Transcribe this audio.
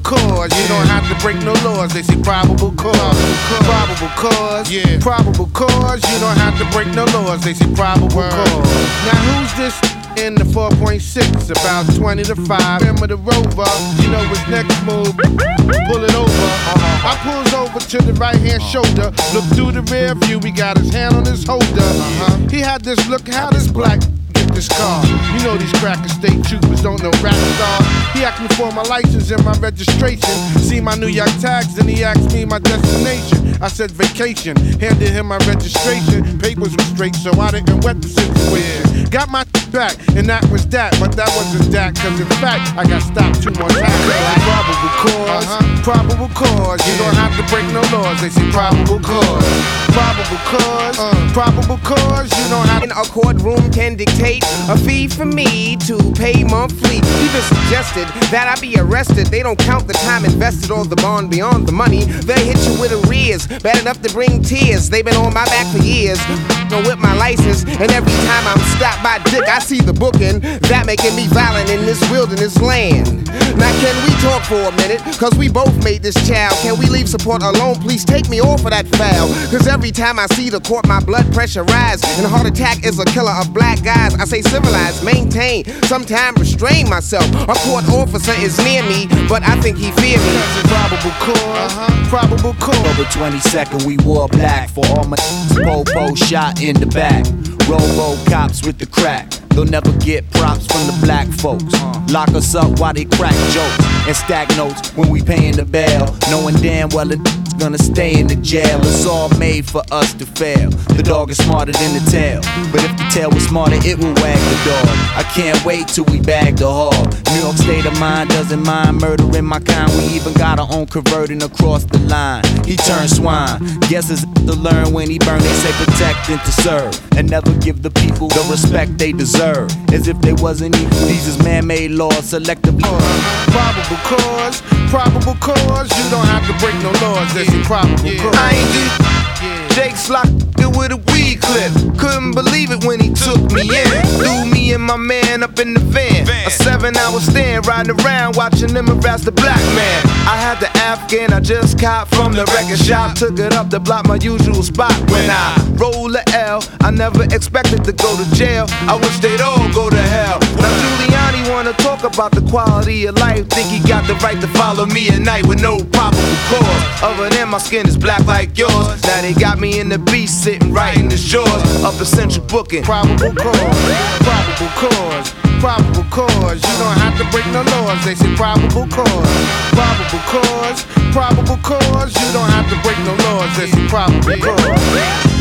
cause. You don't have to break no laws. They say probable cause. Probable cause. Yeah. Probable cause. You don't have to break no laws. They say probable cause. Now who's this in the 4.6? About 20 to 5. Remember the Rover. You know his next move. Pull it over. I pulls over to the right hand shoulder. Look through the rear view. He got his hand on his holder. He had this look. How this black get this car? You know these cracker state troopers don't know rap stars. He asked me for my license and my registration. See my New York tags, and he asked me my destination. I said vacation. Handed him my registration. Papers were straight, so I didn't wet the situation. Got my back, and that was that. But that wasn't that, cause in fact, I got stopped 2 more times. Probable cause. Probable cause. You don't have to break no laws. They say probable cause. Probable cause. Probable cause. You don't have a courtroom can dictate a fee for me to pay monthly. Even suggested that I be arrested. They don't count the time invested or the bond beyond the money. They hit you with arrears, bad enough to bring tears. They've been on my back for years, with my license, and every time I'm stopped by Dick, I see the booking. That making me violent in this wilderness land. Now can we talk for a minute? Cause we both made this child. Can we leave support alone? Please take me off of that foul. Cause every time I see the court, my blood pressure rise. And a heart attack is a killer of black guys. I say civilize, maintain, sometime restrain myself. A court officer is near me, but I think he fear me. Probable cause. Probable cause. October 22nd, we wore black for all my popo shot in the back. Robo cops with the crack. They'll never get props from the black folks. Lock us up while they crack jokes and stack notes when we paying the bail, knowing damn well it's gonna stay in the jail. It's all made for us to fail. The dog is smarter than the tail, but if the tail was smarter, it will wag the dog. I can't wait till we bag the hog. New York state of mind doesn't mind murdering my kind. We even got our own converting across the line. He turned swine. Guess it's to learn when he burn. They say protect and to serve, and never give the people the respect they deserve. As if they wasn't equal. These is man-made laws selectively. Probable cause. Probable cause. You don't have to break no laws. That's a probable cause. I ain't do Jake's locked with a weed clip. Couldn't believe it when he took me in. Threw me and my man up in the van. A 7-hour stand riding around watching them harass the black man. I had the Afghan I just copped from the record shop. Took it up to block my usual spot. When I roll a L, I never expected to go to jail. I wish they'd all go to hell. Now Giuliani wanna talk about the quality of life. Think he got the right to follow me at night with no probable cause. Other than my skin is black like yours. Now they got me in the beast sitting right in the shores up in Central Booking. Probable cause. Probable cause. Probable cause. You don't have to break no laws. They say probable cause. Probable cause. Probable cause. You don't have to break no laws. They say probable cause.